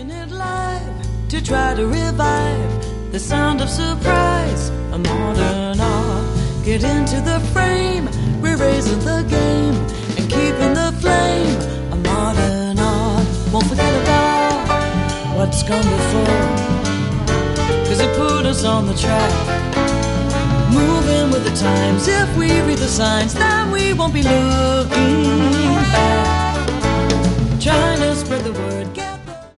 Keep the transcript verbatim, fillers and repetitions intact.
Making it live to try to revive the sound of surprise, a modern art. Get into the frame, we're raising the game and keeping the flame, a modern art. Won't forget about what's gone before, cause it put us on the track. Moving with the times, if we read the signs, then we won't be looking back. Trying to spread the word.